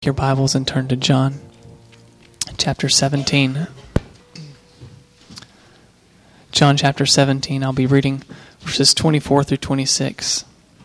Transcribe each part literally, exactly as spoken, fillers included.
Your Bibles and turn to John chapter seventeen. John chapter seventeen, I'll be reading verses twenty-four through twenty-six.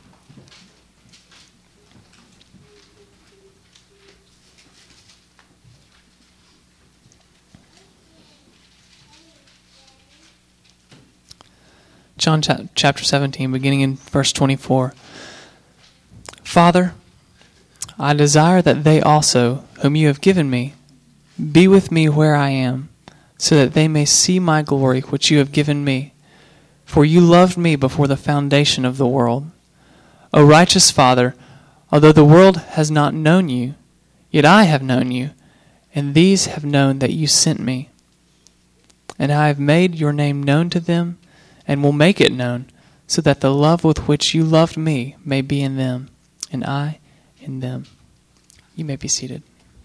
John chapter seventeen, beginning in verse twenty-four. Father, I desire that they also, whom you have given me, be with me where I am, so that they may see my glory which you have given me. For you loved me before the foundation of the world. O righteous Father, although the world has not known you, yet I have known you, and these have known that you sent me. And I have made your name known to them, and will make it known, so that the love with which you loved me may be in them, and I in them. You may be seated.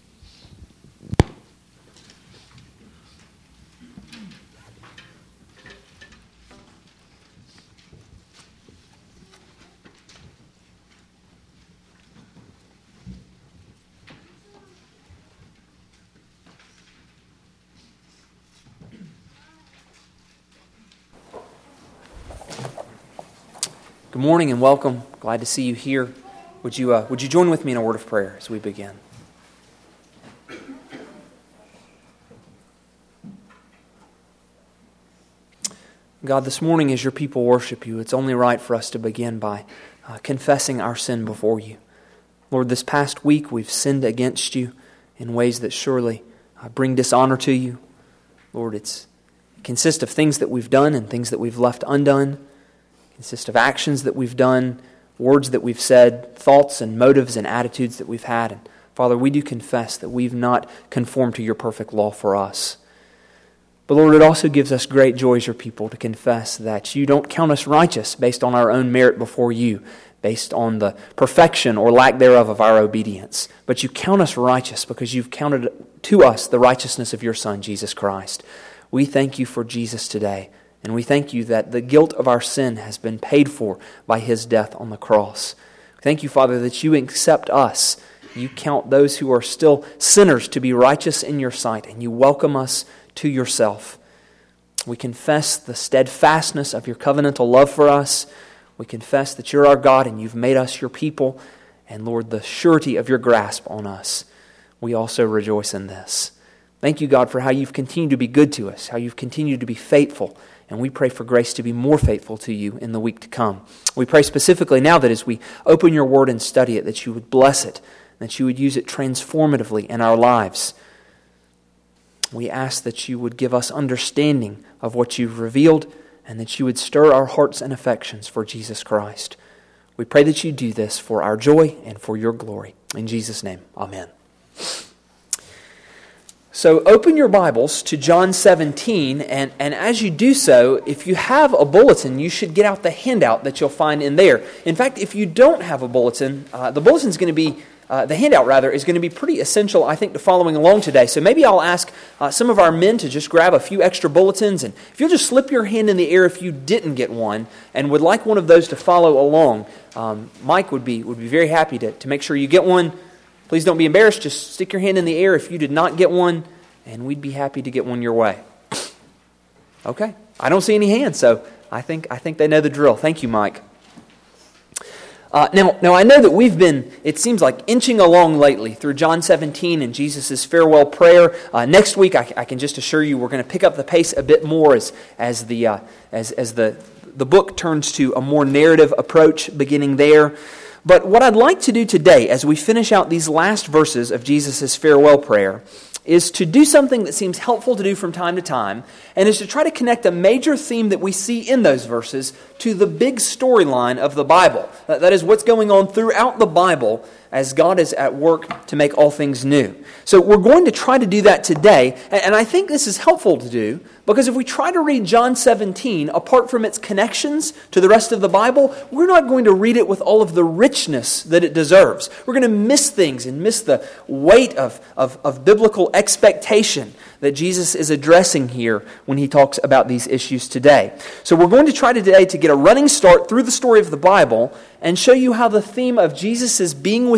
Good morning and welcome. Glad to see you here. Would you uh, would you join with me in a word of prayer as we begin? God, this morning as your people worship you, it's only right for us to begin by uh, confessing our sin before you. Lord, this past week we've sinned against you in ways that surely uh, bring dishonor to you. Lord, it's, it consists of things that we've done and things that we've left undone. It consists of actions that we've done, words that we've said, thoughts and motives and attitudes that we've had. And Father, we do confess that we've not conformed to your perfect law for us. But Lord, it also gives us great joy as your people to confess that you don't count us righteous based on our own merit before you, based on the perfection or lack thereof of our obedience. But you count us righteous because you've counted to us the righteousness of your Son, Jesus Christ. We thank you for Jesus today. And we thank you that the guilt of our sin has been paid for by his death on the cross. Thank you, Father, that you accept us. You count those who are still sinners to be righteous in your sight, and you welcome us to yourself. We confess the steadfastness of your covenantal love for us. We confess that you're our God and you've made us your people. And Lord, the surety of your grasp on us. We also rejoice in this. Thank you, God, for how you've continued to be good to us, how you've continued to be faithful. And we pray for grace to be more faithful to you in the week to come. We pray specifically now that as we open your word and study it, that you would bless it, that you would use it transformatively in our lives. We ask that you would give us understanding of what you've revealed and that you would stir our hearts and affections for Jesus Christ. We pray that you do this for our joy and for your glory. In Jesus' name, amen. So open your Bibles to John seventeen, and, and as you do so, if you have a bulletin, you should get out the handout that you'll find in there. In fact, if you don't have a bulletin, uh, the bulletin is going to be, uh, the handout rather, is going to be pretty essential, I think, to following along today. So maybe I'll ask uh, some of our men to just grab a few extra bulletins, and if you'll just slip your hand in the air if you didn't get one, and would like one of those to follow along, um, Mike would be would be very happy to, to make sure you get one. Please don't be embarrassed. Just stick your hand in the air if you did not get one, and we'd be happy to get one your way. Okay. I don't see any hands, so I think I think they know the drill. Thank you, Mike. Uh, now, now I know that we've been, it seems like, inching along lately through John seventeen and Jesus' farewell prayer. Uh, next week, I, I can just assure you, we're going to pick up the pace a bit more as as the uh, as as the the book turns to a more narrative approach, beginning there. But what I'd like to do today, as we finish out these last verses of Jesus' farewell prayer, is to do something that seems helpful to do from time to time, and is to try to connect a major theme that we see in those verses to the big storyline of the Bible. That is what's going on throughout the Bible as God is at work to make all things new. So we're going to try to do that today, and I think this is helpful to do, because if we try to read John seventeen apart from its connections to the rest of the Bible, we're not going to read it with all of the richness that it deserves. We're going to miss things and miss the weight of, of, of biblical expectation that Jesus is addressing here when he talks about these issues today. So we're going to try today to get a running start through the story of the Bible and show you how the theme of Jesus' being with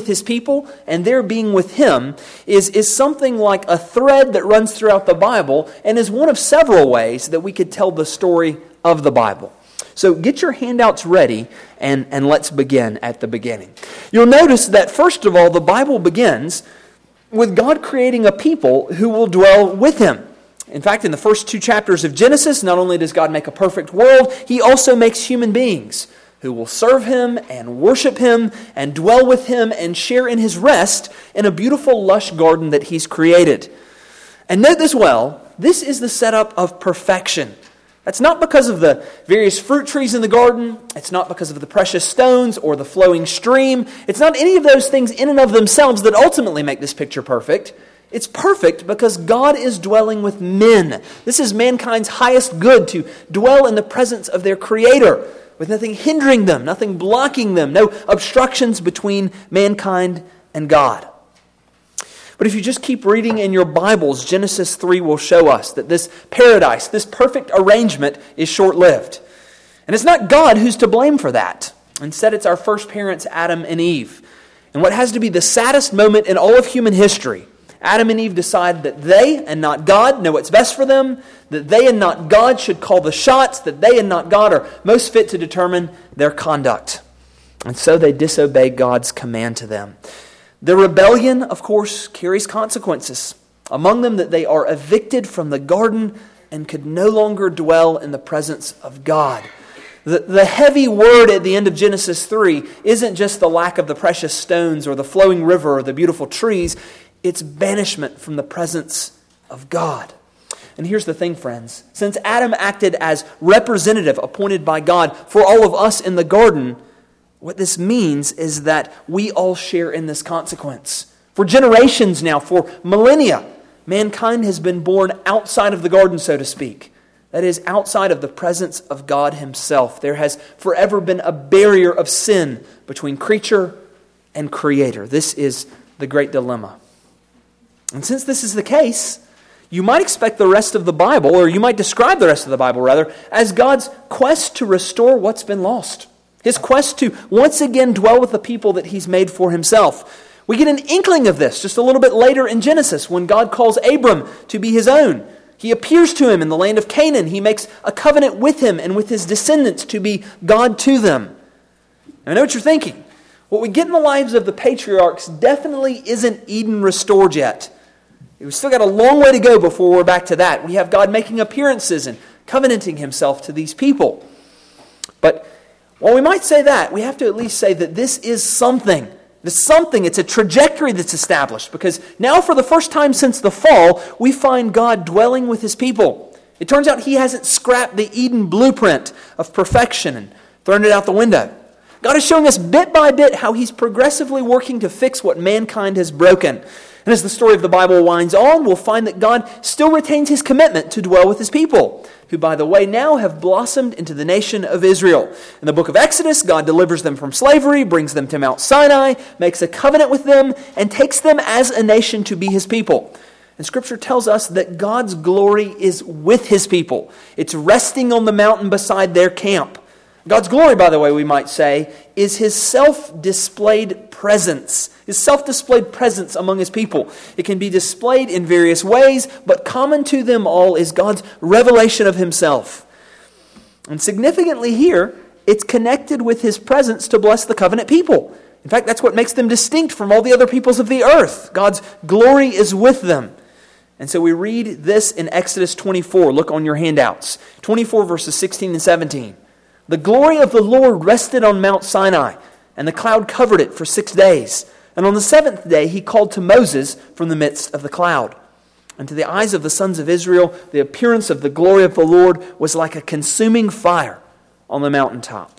with his people and their being with him is, is something like a thread that runs throughout the Bible and is one of several ways that we could tell the story of the Bible. So get your handouts ready and, and let's begin at the beginning. You'll notice that first of all, the Bible begins with God creating a people who will dwell with him. In fact, in the first two chapters of Genesis, not only does God make a perfect world, he also makes human beings who will serve him and worship him and dwell with him and share in his rest in a beautiful, lush garden that he's created. And note this well, this is the setup of perfection. That's not because of the various fruit trees in the garden. It's not because of the precious stones or the flowing stream. It's not any of those things in and of themselves that ultimately make this picture perfect. It's perfect because God is dwelling with men. This is mankind's highest good, to dwell in the presence of their Creator, with nothing hindering them, nothing blocking them, no obstructions between mankind and God. But if you just keep reading in your Bibles, Genesis three will show us that this paradise, this perfect arrangement is short-lived. And it's not God who's to blame for that. Instead, it's our first parents, Adam and Eve. And what has to be the saddest moment in all of human history, Adam and Eve decide that they and not God know what's best for them, that they and not God should call the shots, that they and not God are most fit to determine their conduct. And so they disobey God's command to them. The rebellion, of course, carries consequences. Among them that they are evicted from the garden and could no longer dwell in the presence of God. The, the heavy word at the end of Genesis three isn't just the lack of the precious stones or the flowing river or the beautiful trees. It's banishment from the presence of God. And here's the thing, friends. Since Adam acted as representative appointed by God for all of us in the garden, what this means is that we all share in this consequence. For generations now, for millennia, mankind has been born outside of the garden, so to speak. That is, outside of the presence of God himself. There has forever been a barrier of sin between creature and Creator. This is the great dilemma. And since this is the case, you might expect the rest of the Bible, or you might describe the rest of the Bible, rather, as God's quest to restore what's been lost. His quest to once again dwell with the people that he's made for himself. We get an inkling of this just a little bit later in Genesis when God calls Abram to be his own. He appears to him in the land of Canaan. He makes a covenant with him and with his descendants to be God to them. Now, I know what you're thinking. What we get in the lives of the patriarchs definitely isn't Eden restored yet. We've still got a long way to go before we're back to that. We have God making appearances and covenanting himself to these people. But while we might say that, we have to at least say that this is something. This something, it's a trajectory that's established. Because now for the first time since the fall, we find God dwelling with his people. It turns out he hasn't scrapped the Eden blueprint of perfection and thrown it out the window. God is showing us bit by bit how he's progressively working to fix what mankind has broken. And as the story of the Bible winds on, we'll find that God still retains his commitment to dwell with his people, who, by the way, now have blossomed into the nation of Israel. In the book of Exodus, God delivers them from slavery, brings them to Mount Sinai, makes a covenant with them, and takes them as a nation to be his people. And Scripture tells us that God's glory is with his people. It's resting on the mountain beside their camp. God's glory, by the way, we might say, is his self-displayed presence. His self-displayed presence among his people. It can be displayed in various ways, but common to them all is God's revelation of himself. And significantly here, it's connected with his presence to bless the covenant people. In fact, that's what makes them distinct from all the other peoples of the earth. God's glory is with them. And so we read this in Exodus twenty-four. Look on your handouts. twenty-four verses sixteen and seventeen. The glory of the Lord rested on Mount Sinai, and the cloud covered it for six days. And on the seventh day he called to Moses from the midst of the cloud. And to the eyes of the sons of Israel, the appearance of the glory of the Lord was like a consuming fire on the mountaintop.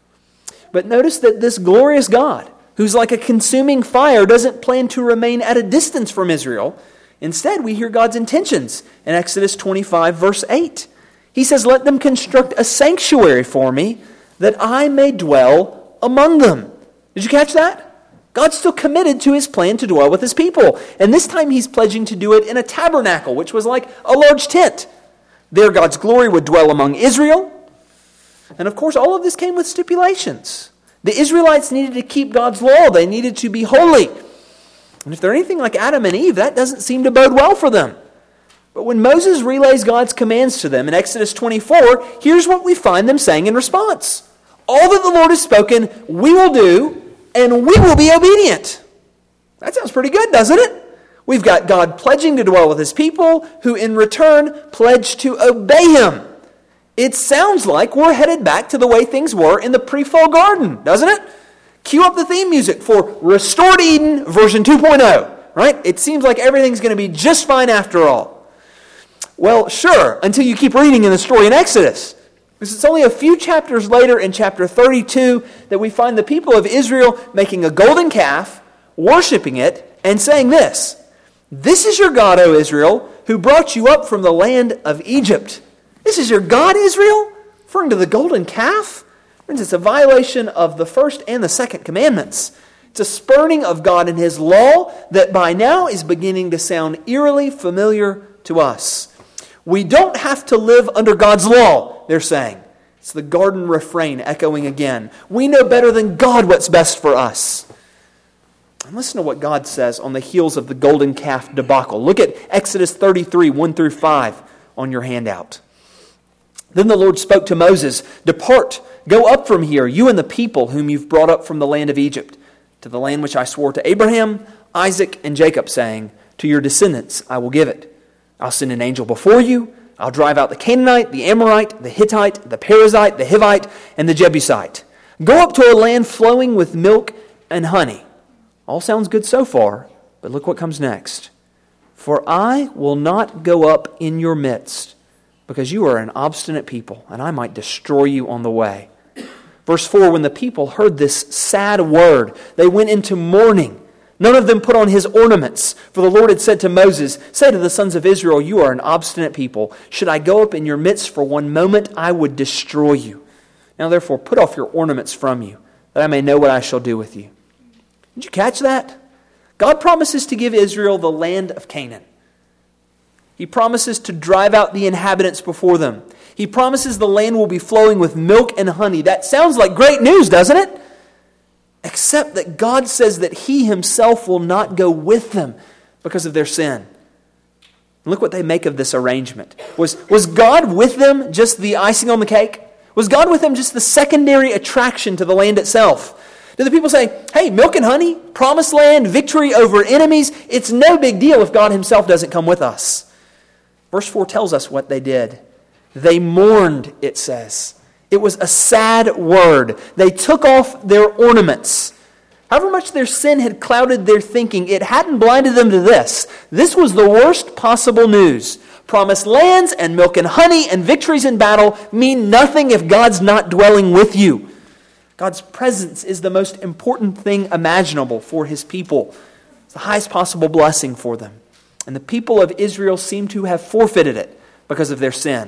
But notice that this glorious God, who's like a consuming fire, doesn't plan to remain at a distance from Israel. Instead, we hear God's intentions in Exodus twenty-five, verse eight. He says, "Let them construct a sanctuary for me, that I may dwell among them." Did you catch that? God's still committed to his plan to dwell with his people. And this time he's pledging to do it in a tabernacle, which was like a large tent. There God's glory would dwell among Israel. And of course, all of this came with stipulations. The Israelites needed to keep God's law. They needed to be holy. And if they're anything like Adam and Eve, that doesn't seem to bode well for them. But when Moses relays God's commands to them in Exodus twenty-four, here's what we find them saying in response. All that the Lord has spoken, we will do, and we will be obedient. That sounds pretty good, doesn't it? We've got God pledging to dwell with His people, who in return pledge to obey Him. It sounds like we're headed back to the way things were in the pre-fall garden, doesn't it? Cue up the theme music for Restored Eden version two point oh, right? It seems like everything's going to be just fine after all. Well, sure, until you keep reading in the story in Exodus. Because it's only a few chapters later in chapter thirty-two that we find the people of Israel making a golden calf, worshiping it, and saying this, "This is your God, O Israel, who brought you up from the land of Egypt." This is your God, Israel? Referring to the golden calf? Friends, it's a violation of the first and the second commandments. It's a spurning of God and His law that by now is beginning to sound eerily familiar to us. We don't have to live under God's law, they're saying. It's the garden refrain echoing again. We know better than God what's best for us. And listen to what God says on the heels of the golden calf debacle. Look at Exodus thirty-three, one through five on your handout. Then the Lord spoke to Moses, "Depart, go up from here, you and the people whom you've brought up from the land of Egypt, to the land which I swore to Abraham, Isaac, and Jacob, saying, to your descendants I will give it. I'll send an angel before you. I'll drive out the Canaanite, the Amorite, the Hittite, the Perizzite, the Hivite, and the Jebusite. Go up to a land flowing with milk and honey." All sounds good so far, but look what comes next. "For I will not go up in your midst, because you are an obstinate people, and I might destroy you on the way." Verse four, when the people heard this sad word, they went into mourning. None of them put on his ornaments, for the Lord had said to Moses, "Say to the sons of Israel, you are an obstinate people. Should I go up in your midst for one moment, I would destroy you. Now therefore put off your ornaments from you, that I may know what I shall do with you." Did you catch that? God promises to give Israel the land of Canaan. He promises to drive out the inhabitants before them. He promises the land will be flowing with milk and honey. That sounds like great news, doesn't it? Except that God says that He Himself will not go with them because of their sin. Look what they make of this arrangement. Was, was God with them just the icing on the cake? Was God with them just the secondary attraction to the land itself? Do the people say, hey, milk and honey, promised land, victory over enemies, it's no big deal if God Himself doesn't come with us? Verse four tells us what they did. They mourned, it says. It was a sad word. They took off their ornaments. However much their sin had clouded their thinking, it hadn't blinded them to this. This was the worst possible news. Promised lands and milk and honey and victories in battle mean nothing if God's not dwelling with you. God's presence is the most important thing imaginable for His people. It's the highest possible blessing for them. And the people of Israel seem to have forfeited it because of their sin.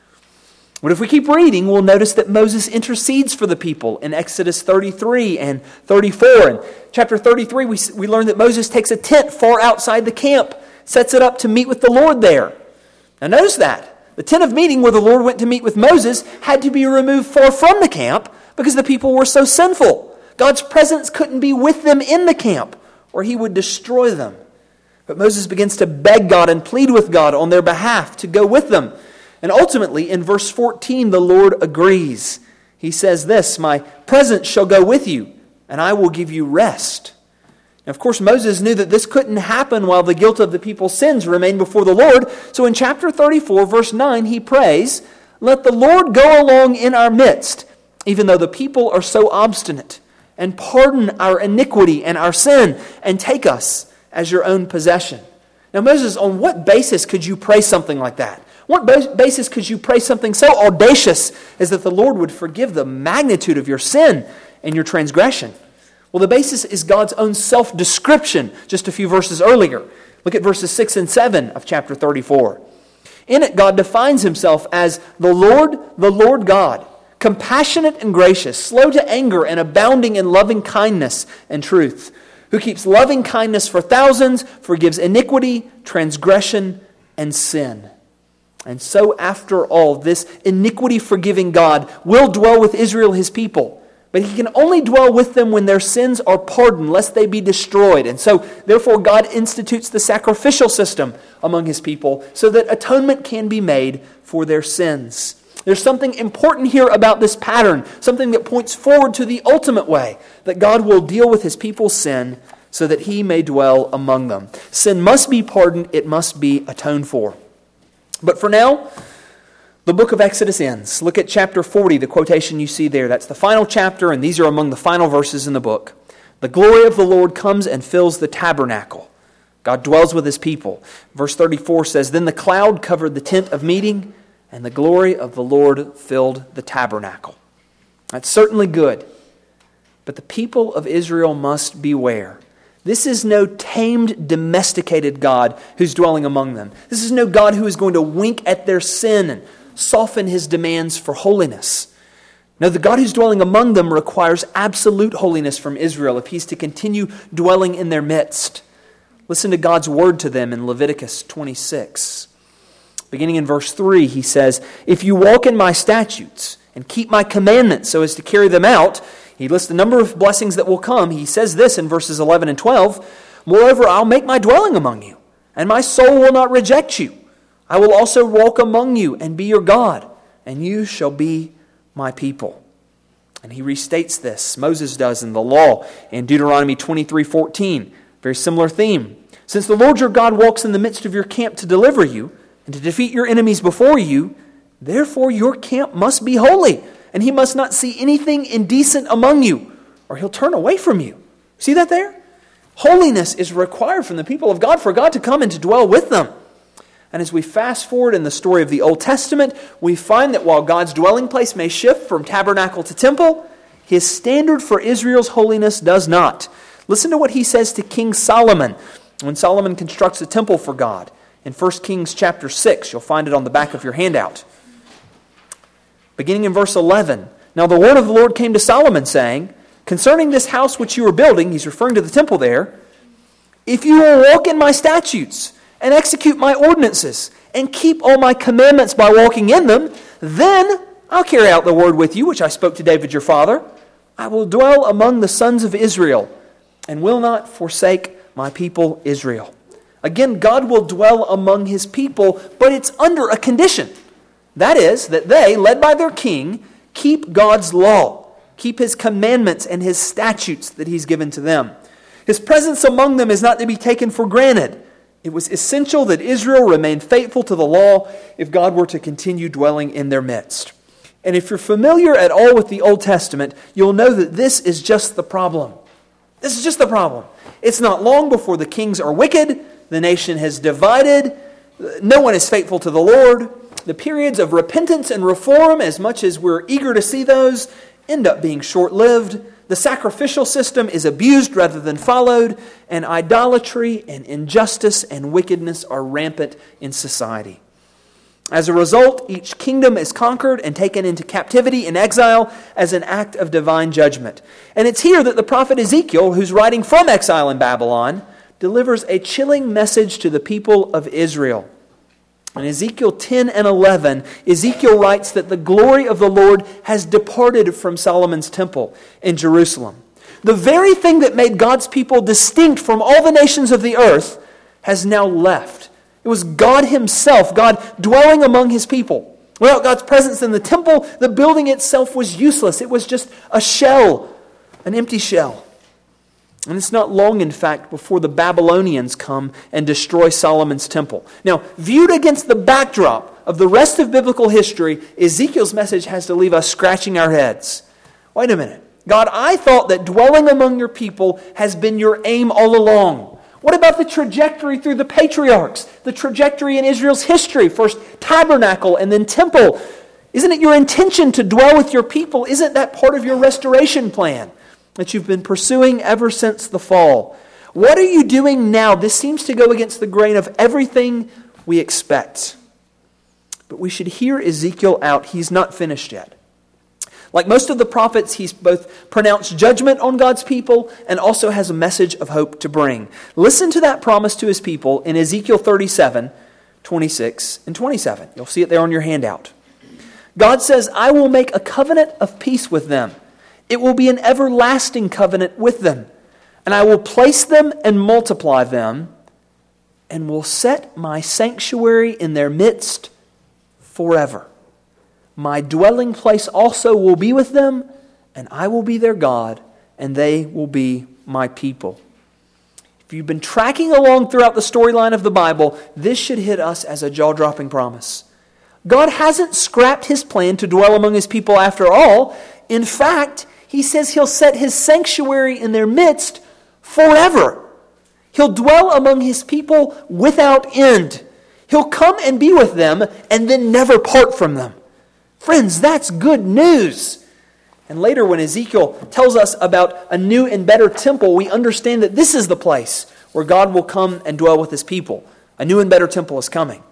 But if we keep reading, we'll notice that Moses intercedes for the people in Exodus thirty-three and thirty-four. In chapter thirty-three, we, we learn that Moses takes a tent far outside the camp, sets it up to meet with the Lord there. Now notice that. The tent of meeting where the Lord went to meet with Moses had to be removed far from the camp because the people were so sinful. God's presence couldn't be with them in the camp, or He would destroy them. But Moses begins to beg God and plead with God on their behalf to go with them. And ultimately, in verse fourteen, the Lord agrees. He says this, "My presence shall go with you, and I will give you rest." Now, of course, Moses knew that this couldn't happen while the guilt of the people's sins remained before the Lord. So in chapter thirty-four, verse nine, he prays, "Let the Lord go along in our midst, even though the people are so obstinate, and pardon our iniquity and our sin, and take us as your own possession." Now, Moses, on what basis could you pray something like that? What basis could you pray something so audacious as that the Lord would forgive the magnitude of your sin and your transgression? Well, the basis is God's own self-description just a few verses earlier. Look at verses six and seven of chapter thirty-four. In it, God defines Himself as the Lord, the Lord God, compassionate and gracious, slow to anger and abounding in loving kindness and truth, who keeps loving kindness for thousands, forgives iniquity, transgression, and sin. And so, after all, this iniquity-forgiving God will dwell with Israel, His people, But he can only dwell with them when their sins are pardoned, lest they be destroyed. And so, therefore, God institutes the sacrificial system among his people so that atonement can be made for their sins. There's something important here about this pattern, something that points forward to the ultimate way that God will deal with his people's sin so that he may dwell among them. Sin must be pardoned, it must be atoned for. But for now, the book of Exodus ends. Look at chapter forty, the quotation you see there. That's the final chapter, and these are among the final verses in the book. The glory of the Lord comes and fills the tabernacle. God dwells with his people. Verse thirty-four says, Then the cloud covered the tent of meeting, and the glory of the Lord filled the tabernacle. That's certainly good. But the people of Israel must beware. This is no tamed, domesticated God who's dwelling among them. This is no God who is going to wink at their sin and soften his demands for holiness. No, the God who's dwelling among them requires absolute holiness from Israel if he's to continue dwelling in their midst. Listen to God's word to them in Leviticus twenty-six. Beginning in verse three, he says, If you walk in my statutes and keep my commandments so as to carry them out, he lists a number of blessings that will come. He says this in verses eleven and twelve, Moreover, I'll make my dwelling among you, and my soul will not reject you. I will also walk among you and be your God, and you shall be my people. And he restates this. Moses does in the law in Deuteronomy twenty-three fourteen. Very similar theme. Since the Lord your God walks in the midst of your camp to deliver you, and to defeat your enemies before you, therefore your camp must be holy, and he must not see anything indecent among you, or he'll turn away from you. See that there? Holiness is required from the people of God for God to come and to dwell with them. And as we fast forward in the story of the Old Testament, we find that while God's dwelling place may shift from tabernacle to temple, his standard for Israel's holiness does not. Listen to what he says to King Solomon when Solomon constructs a temple for God. In First Kings chapter six, you'll find it on the back of your handout. Beginning in verse eleven, Now the word of the Lord came to Solomon, saying, Concerning this house which you are building, he's referring to the temple there, If you will walk in my statutes, and execute my ordinances, and keep all my commandments by walking in them, then I'll carry out the word with you, which I spoke to David your father. I will dwell among the sons of Israel, and will not forsake my people Israel. Again, God will dwell among his people, but it's under a condition. That is, that they, led by their king, keep God's law, keep his commandments and his statutes that he's given to them. His presence among them is not to be taken for granted. It was essential that Israel remain faithful to the law if God were to continue dwelling in their midst. And if you're familiar at all with the Old Testament, you'll know that this is just the problem. This is just the problem. It's not long before the kings are wicked, the nation has divided, no one is faithful to the Lord. The periods of repentance and reform, as much as we're eager to see those, end up being short-lived. The sacrificial system is abused rather than followed, and idolatry and injustice and wickedness are rampant in society. As a result, each kingdom is conquered and taken into captivity and exile as an act of divine judgment. And it's here that the prophet Ezekiel, who's writing from exile in Babylon, delivers a chilling message to the people of Israel. In Ezekiel ten and eleven, Ezekiel writes that the glory of the Lord has departed from Solomon's temple in Jerusalem. The very thing that made God's people distinct from all the nations of the earth has now left. It was God himself, God dwelling among his people. Without God's presence in the temple, the building itself was useless. It was just a shell, an empty shell. And it's not long, in fact, before the Babylonians come and destroy Solomon's temple. Now, viewed against the backdrop of the rest of biblical history, Ezekiel's message has to leave us scratching our heads. Wait a minute. God, I thought that dwelling among your people has been your aim all along. What about the trajectory through the patriarchs? The trajectory in Israel's history? First tabernacle and then temple. Isn't it your intention to dwell with your people? Isn't that part of your restoration plan that you've been pursuing ever since the fall? What are you doing now? This seems to go against the grain of everything we expect. But we should hear Ezekiel out. He's not finished yet. Like most of the prophets, he's both pronounced judgment on God's people and also has a message of hope to bring. Listen to that promise to his people in Ezekiel thirty-seven, twenty-six, and twenty-seven. You'll see it there on your handout. God says, I will make a covenant of peace with them, It will be an everlasting covenant with them. And I will place them and multiply them, and will set my sanctuary in their midst forever. My dwelling place also will be with them, and I will be their God, and they will be my people. If you've been tracking along throughout the storyline of the Bible, this should hit us as a jaw-dropping promise. God hasn't scrapped His plan to dwell among His people after all. In fact, He says He'll set His sanctuary in their midst forever. He'll dwell among His people without end. He'll come and be with them and then never part from them. Friends, that's good news. And later when Ezekiel tells us about a new and better temple, we understand that this is the place where God will come and dwell with His people. A new and better temple is coming.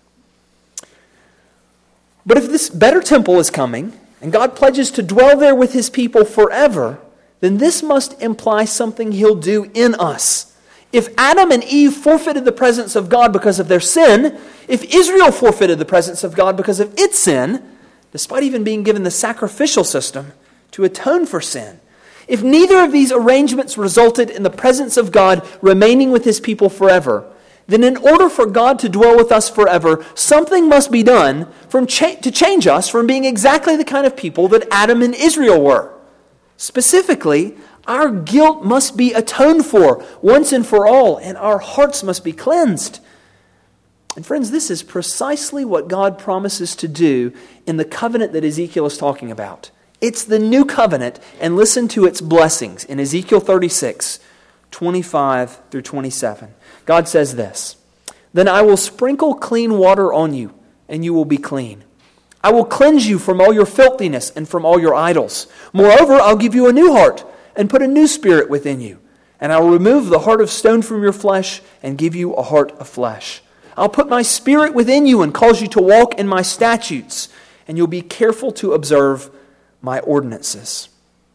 But if this better temple is coming, and God pledges to dwell there with His people forever, then this must imply something He'll do in us. If Adam and Eve forfeited the presence of God because of their sin, if Israel forfeited the presence of God because of its sin, despite even being given the sacrificial system to atone for sin, if neither of these arrangements resulted in the presence of God remaining with His people forever, then in order for God to dwell with us forever, something must be done from cha- to change us from being exactly the kind of people that Adam and Israel were. Specifically, our guilt must be atoned for once and for all, and our hearts must be cleansed. And friends, this is precisely what God promises to do in the covenant that Ezekiel is talking about. It's the new covenant, and listen to its blessings in Ezekiel thirty-six, twenty-five through twenty-seven. God says this, "Then I will sprinkle clean water on you, and you will be clean. I will cleanse you from all your filthiness and from all your idols. Moreover, I'll give you a new heart and put a new spirit within you. And I'll remove the heart of stone from your flesh and give you a heart of flesh. I'll put my spirit within you and cause you to walk in my statutes, and you'll be careful to observe my ordinances."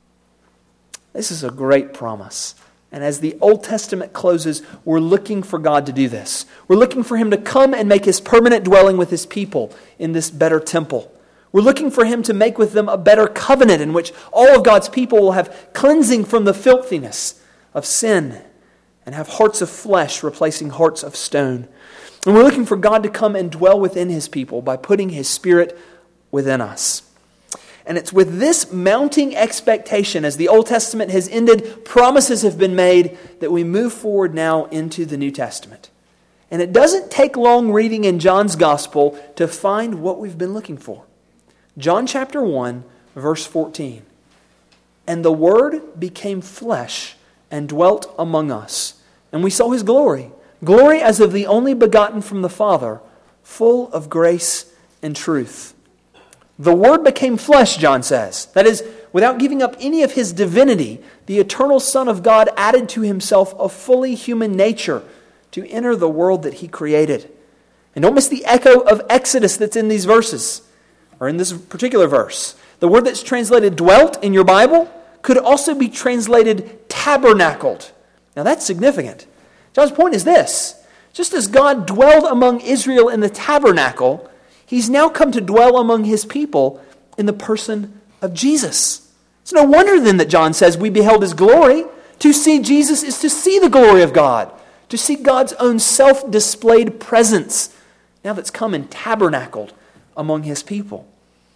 This is a great promise. And as the Old Testament closes, we're looking for God to do this. We're looking for Him to come and make His permanent dwelling with His people in this better temple. We're looking for Him to make with them a better covenant in which all of God's people will have cleansing from the filthiness of sin and have hearts of flesh replacing hearts of stone. And we're looking for God to come and dwell within His people by putting His Spirit within us. And it's with this mounting expectation, as the Old Testament has ended, promises have been made, that we move forward now into the New Testament. And it doesn't take long reading in John's Gospel to find what we've been looking for. John chapter one, verse fourteen. "And the Word became flesh and dwelt among us, and we saw His glory, glory as of the only begotten from the Father, full of grace and truth." The Word became flesh, John says. That is, without giving up any of His divinity, the eternal Son of God added to Himself a fully human nature to enter the world that He created. And don't miss the echo of Exodus that's in these verses, or in this particular verse. The word that's translated dwelt in your Bible could also be translated tabernacled. Now that's significant. John's point is this: just as God dwelled among Israel in the tabernacle, He's now come to dwell among His people in the person of Jesus. It's no wonder then that John says we beheld His glory. To see Jesus is to see the glory of God, to see God's own self-displayed presence, now that's come and tabernacled among His people.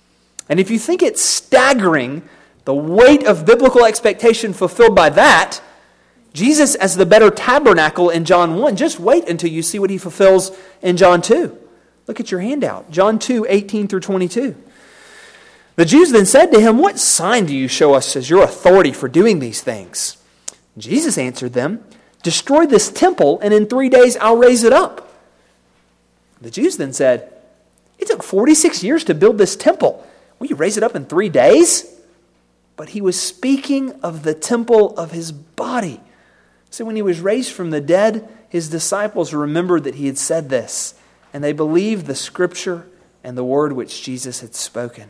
And if you think it's staggering, the weight of biblical expectation fulfilled by that, Jesus as the better tabernacle in John one, just wait until you see what He fulfills in John two. Look at your handout, John two, eighteen through twenty-two. "The Jews then said to Him, 'What sign do you show us as your authority for doing these things?' Jesus answered them, 'Destroy this temple, and in three days I'll raise it up.' The Jews then said, 'It took forty-six years to build this temple. Will you raise it up in three days?' But He was speaking of the temple of His body. So when He was raised from the dead, His disciples remembered that He had said this, and they believed the Scripture and the word which Jesus had spoken."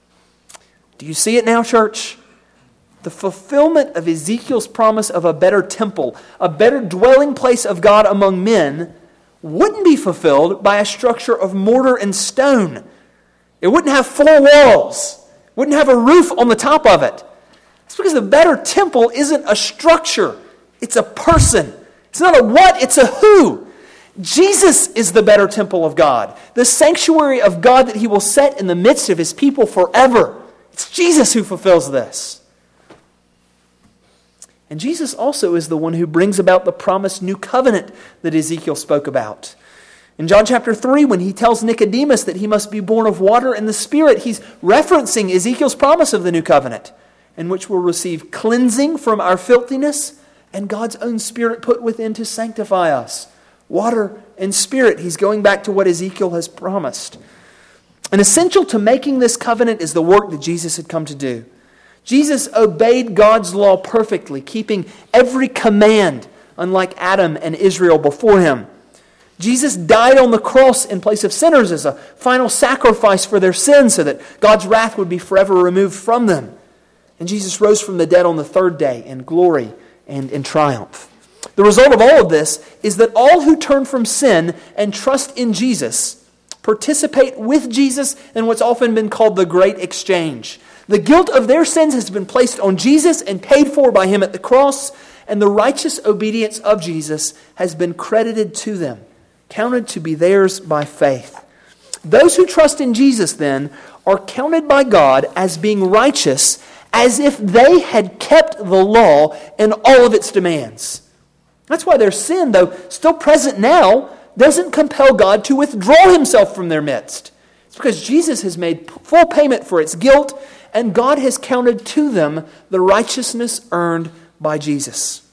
Do you see it now, church? The fulfillment of Ezekiel's promise of a better temple, a better dwelling place of God among men, wouldn't be fulfilled by a structure of mortar and stone. It wouldn't have four walls. It wouldn't have a roof on the top of it. It's because the better temple isn't a structure. It's a person. It's not a what, it's a who. Jesus is the better temple of God, the sanctuary of God that He will set in the midst of His people forever. It's Jesus who fulfills this. And Jesus also is the one who brings about the promised new covenant that Ezekiel spoke about. In John chapter three, when He tells Nicodemus that he must be born of water and the Spirit, He's referencing Ezekiel's promise of the new covenant, in which we'll receive cleansing from our filthiness and God's own Spirit put within to sanctify us. Water and Spirit. He's going back to what Ezekiel has promised. And essential to making this covenant is the work that Jesus had come to do. Jesus obeyed God's law perfectly, keeping every command, unlike Adam and Israel before Him. Jesus died on the cross in place of sinners as a final sacrifice for their sins so that God's wrath would be forever removed from them. And Jesus rose from the dead on the third day in glory and in triumph. The result of all of this is that all who turn from sin and trust in Jesus participate with Jesus in what's often been called the Great Exchange. The guilt of their sins has been placed on Jesus and paid for by Him at the cross, and the righteous obedience of Jesus has been credited to them, counted to be theirs by faith. Those who trust in Jesus, then, are counted by God as being righteous as if they had kept the law and all of its demands. That's why their sin, though still present now, doesn't compel God to withdraw Himself from their midst. It's because Jesus has made full payment for its guilt, and God has counted to them the righteousness earned by Jesus.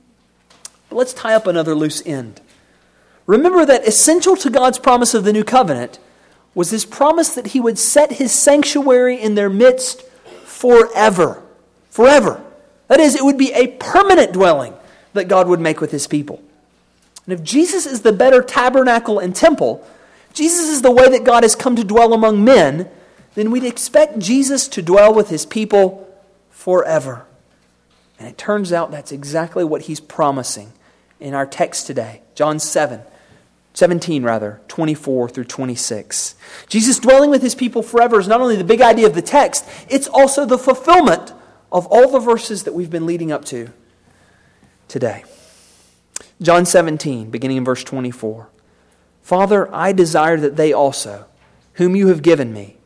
But let's tie up another loose end. Remember that essential to God's promise of the new covenant was His promise that He would set His sanctuary in their midst forever. Forever. That is, it would be a permanent dwelling that God would make with His people. And if Jesus is the better tabernacle and temple, Jesus is the way that God has come to dwell among men, then we'd expect Jesus to dwell with His people forever. And it turns out that's exactly what He's promising in our text today. John seven, seventeen rather, twenty-four through twenty-six. Jesus dwelling with His people forever is not only the big idea of the text, it's also the fulfillment of all the verses that we've been leading up to today. John seventeen, beginning in verse twenty-four. Father, I desire that they also, whom you have given me,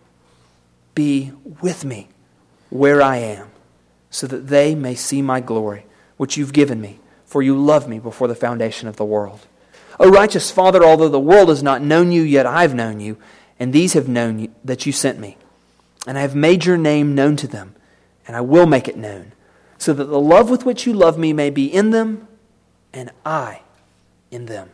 be with me where I am, so that they may see my glory, which you've given me, for you loved me before the foundation of the world. O righteous Father, although the world has not known you, yet I have known you, and these have known you, that you sent me. And I have made your name known to them, and I will make it known, so that the love with which you love me may be in them, and I in them.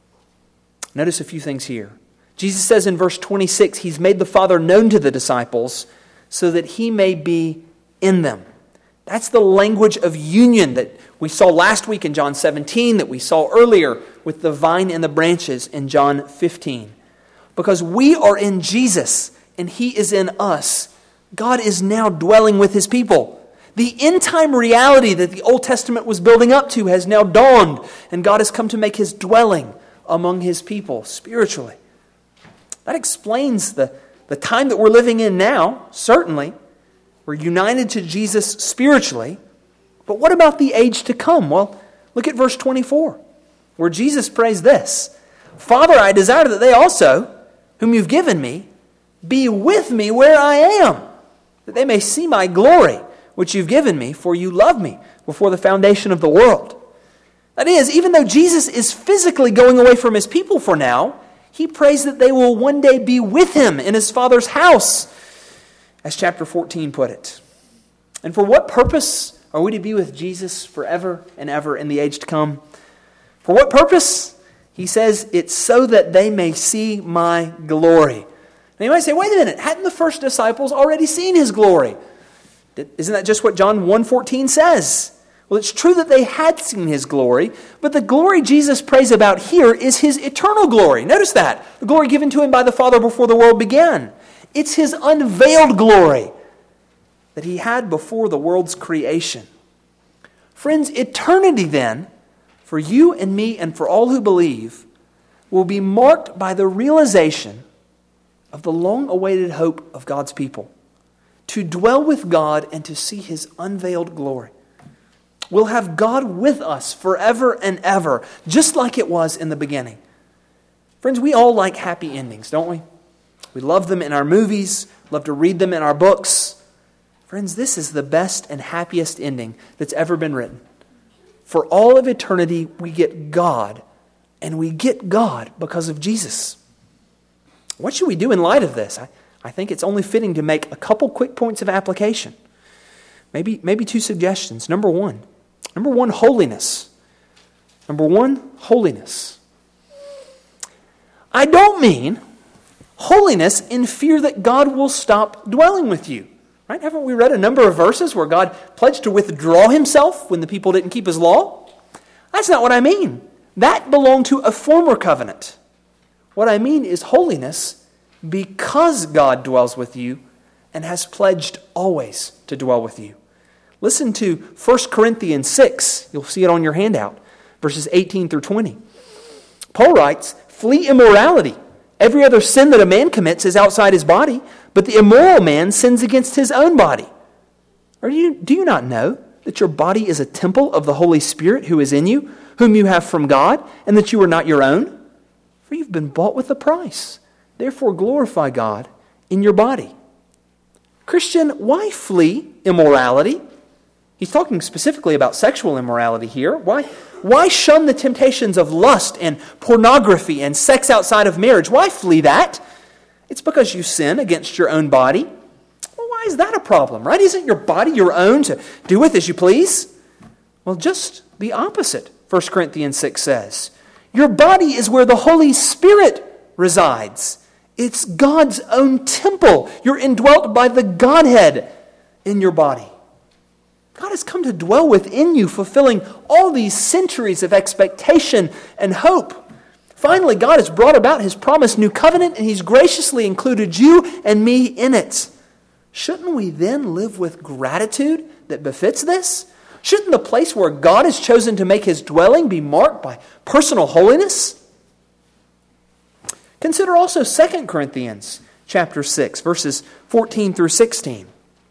Notice a few things here. Jesus says in verse twenty-six, He's made the Father known to the disciples so that He may be in them. That's the language of union that we saw last week in John seventeen, that we saw earlier with the vine and the branches in John fifteen. Because we are in Jesus and He is in us, God is now dwelling with His people. The end-time reality that the Old Testament was building up to has now dawned, and God has come to make His dwelling among His people spiritually. That explains the, the time that we're living in now, certainly. We're united to Jesus spiritually. But what about the age to come? Well, look at verse twenty-four, where Jesus prays this. Father, I desire that they also, whom you've given me, be with me where I am, that they may see my glory, which you've given me, for you loved me before the foundation of the world. That is, even though Jesus is physically going away from His people for now, He prays that they will one day be with Him in His Father's house, as chapter fourteen put it. And for what purpose are we to be with Jesus forever and ever in the age to come? For what purpose? He says, it's so that they may see my glory. Now you might say, wait a minute, hadn't the first disciples already seen His glory? Isn't that just what John one fourteen says? Well, it's true that they had seen His glory, but the glory Jesus prays about here is His eternal glory. Notice that. The glory given to Him by the Father before the world began. It's His unveiled glory that He had before the world's creation. Friends, eternity then, for you and me and for all who believe, will be marked by the realization of the long-awaited hope of God's people. to dwell with God and to see His unveiled glory. We'll have God with us forever and ever, just like it was in the beginning. Friends, we all like happy endings, don't we? We love them in our movies, love to read them in our books. Friends, this is the best and happiest ending that's ever been written. For all of eternity, we get God, and we get God because of Jesus. What should we do in light of this? I, I think it's only fitting to make a couple quick points of application. Maybe, maybe two suggestions. Number one. Number one, holiness. Number one, holiness. I don't mean holiness in fear that God will stop dwelling with you. Right? Haven't we read a number of verses where God pledged to withdraw Himself when the people didn't keep His law? That's not what I mean. That belonged to a former covenant. What I mean is holiness because God dwells with you and has pledged always to dwell with you. Listen to First Corinthians six. You'll see it on your handout, verses eighteen through twenty. Paul writes, "Flee immorality. Every other sin that a man commits is outside his body, but the immoral man sins against his own body. Or do you, do you not know that your body is a temple of the Holy Spirit who is in you, whom you have from God, and that you are not your own? For you've been bought with a price. Therefore glorify God in your body." Christian, why flee immorality? He's talking specifically about sexual immorality here. Why, why shun the temptations of lust and pornography and sex outside of marriage? Why flee that? It's because you sin against your own body. Well, why is that a problem, right? Isn't your body your own to do with as you please? Well, just the opposite, First Corinthians six says. Your body is where the Holy Spirit resides. It's God's own temple. You're indwelt by the Godhead in your body. God has come to dwell within you, fulfilling all these centuries of expectation and hope. Finally, God has brought about His promised new covenant, and He's graciously included you and me in it. Shouldn't we then live with gratitude that befits this? Shouldn't the place where God has chosen to make His dwelling be marked by personal holiness? Consider also Second Corinthians chapter six, verses fourteen through sixteen.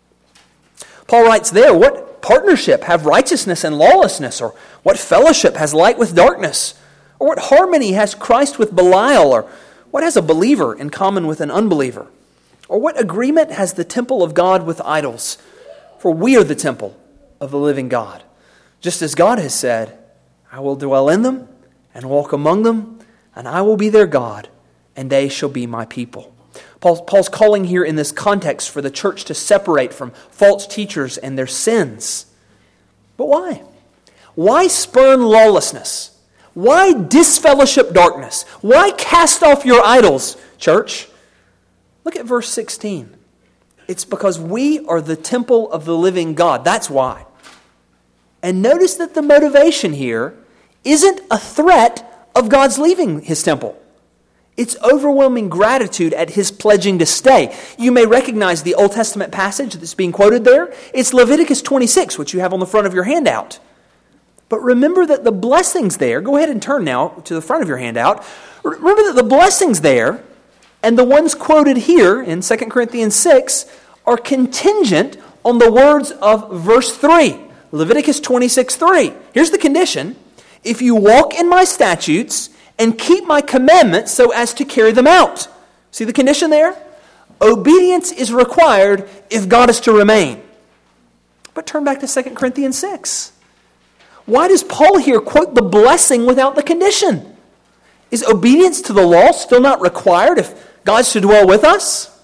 Paul writes there, "What partnership have righteousness and lawlessness? Or what fellowship has light with darkness? Or what harmony has Christ with Belial? Or what has a believer in common with an unbeliever? Or what agreement has the temple of God with idols? For we are the temple of the living God. Just as God has said, I will dwell in them and walk among them, and I will be their God, and they shall be my people." Paul, Paul's calling here in this context for the church to separate from false teachers and their sins. But why? Why spurn lawlessness? Why disfellowship darkness? Why cast off your idols, church? Look at verse sixteen. It's because we are the temple of the living God. That's why. And notice that the motivation here isn't a threat of God's leaving His temple. It's overwhelming gratitude at His pledging to stay. You may recognize the Old Testament passage that's being quoted there. It's Leviticus twenty-six, which you have on the front of your handout. But remember that the blessings there, go ahead and turn now to the front of your handout. Remember that the blessings there and the ones quoted here in Second Corinthians six are contingent on the words of verse three. Leviticus twenty-six three. Here's the condition. If you walk in my statutes and keep my commandments so as to carry them out. See the condition there? Obedience is required if God is to remain. But turn back to Second Corinthians six. Why does Paul here quote the blessing without the condition? Is obedience to the law still not required if God's to dwell with us?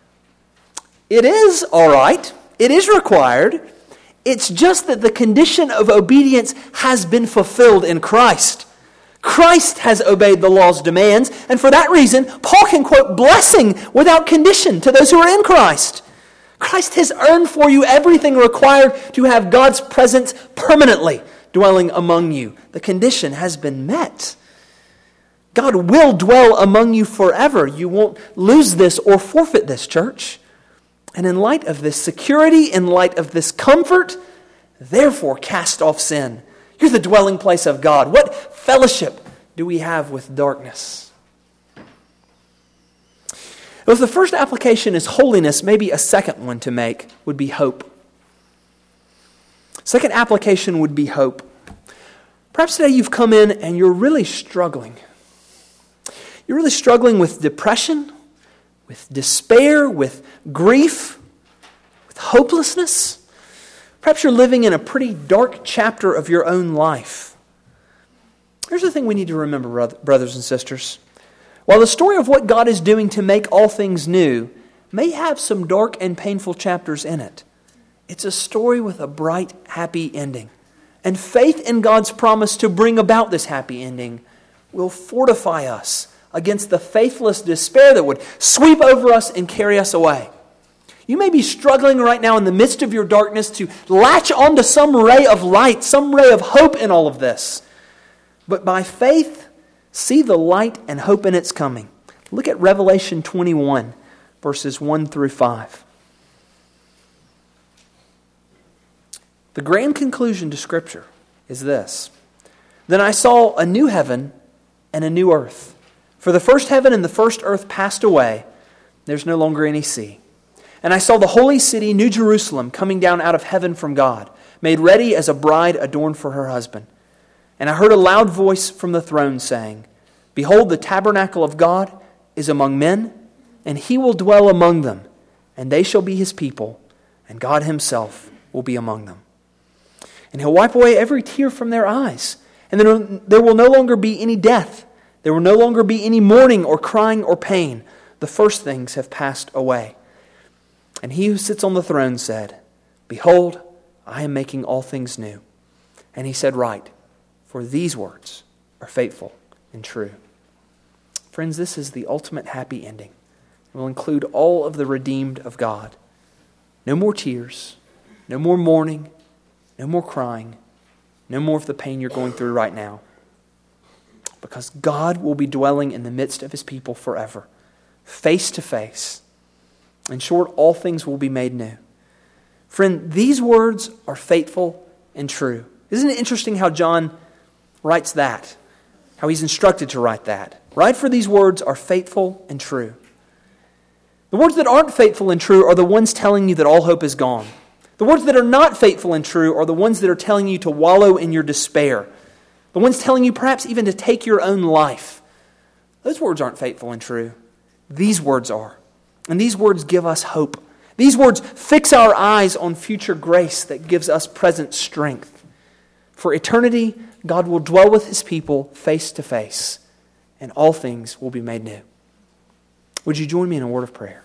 It is, all right. It is required. It's just that the condition of obedience has been fulfilled in Christ. Christ has obeyed the law's demands, and for that reason, Paul can quote blessing without condition to those who are in Christ. Christ has earned for you everything required to have God's presence permanently dwelling among you. The condition has been met. God will dwell among you forever. You won't lose this or forfeit this, church. And in light of this security, in light of this comfort, therefore cast off sin. You're the dwelling place of God. What fellowship do we have with darkness? Well, if the first application is holiness, maybe a second one to make would be hope. Second application would be hope. Perhaps today you've come in and you're really struggling. You're really struggling with depression, with despair, with grief, with hopelessness. Perhaps you're living in a pretty dark chapter of your own life. Here's the thing we need to remember, brothers and sisters. While the story of what God is doing to make all things new may have some dark and painful chapters in it, it's a story with a bright, happy ending. And faith in God's promise to bring about this happy ending will fortify us against the faithless despair that would sweep over us and carry us away. You may be struggling right now in the midst of your darkness to latch onto some ray of light, some ray of hope in all of this. But by faith, see the light and hope in its coming. Look at Revelation twenty-one, verses one through five. The grand conclusion to Scripture is this. Then I saw a new heaven and a new earth. For the first heaven and the first earth passed away. There's no longer any sea. And I saw the holy city, New Jerusalem, coming down out of heaven from God, made ready as a bride adorned for her husband. And I heard a loud voice from the throne saying, Behold, the tabernacle of God is among men, and He will dwell among them, and they shall be His people, and God Himself will be among them. And He'll wipe away every tear from their eyes, and then there will no longer be any death. There will no longer be any mourning or crying or pain. The first things have passed away. And He who sits on the throne said, Behold, I am making all things new. And He said, Write, for these words are faithful and true. Friends, this is the ultimate happy ending. It will include all of the redeemed of God. No more tears, no more mourning, no more crying, no more of the pain you're going through right now. Because God will be dwelling in the midst of His people forever, face to face. In short, all things will be made new. Friend, these words are faithful and true. Isn't it interesting how John writes that? How he's instructed to write that. Write, for these words are faithful and true. The words that aren't faithful and true are the ones telling you that all hope is gone. The words that are not faithful and true are the ones that are telling you to wallow in your despair. The ones telling you perhaps even to take your own life. Those words aren't faithful and true. These words are. And these words give us hope. These words fix our eyes on future grace that gives us present strength. For eternity, God will dwell with His people face to face, and all things will be made new. Would you join me in a word of prayer?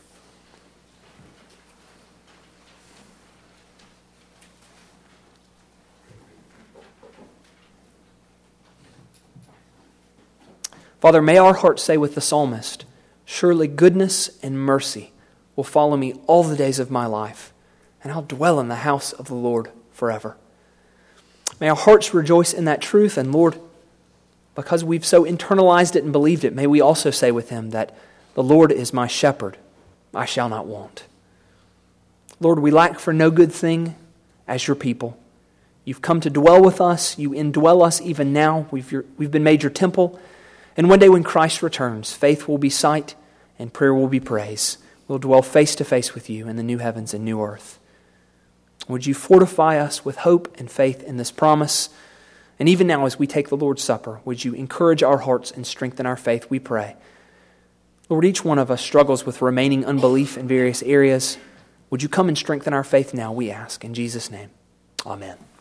Father, may our hearts say with the psalmist, Surely goodness and mercy will follow me all the days of my life, and I'll dwell in the house of the Lord forever. May our hearts rejoice in that truth, and Lord, because we've so internalized it and believed it, may we also say with Him that the Lord is my shepherd, I shall not want. Lord, we lack for no good thing as your people. You've come to dwell with us. You indwell us even now. We've, your, we've been made your temple. And one day when Christ returns, faith will be sight and prayer will be praise. We'll dwell face to face with you in the new heavens and new earth. Would you fortify us with hope and faith in this promise? And even now as we take the Lord's Supper, would you encourage our hearts and strengthen our faith, we pray. Lord, each one of us struggles with remaining unbelief in various areas. Would you come and strengthen our faith now, we ask. In Jesus' name, amen.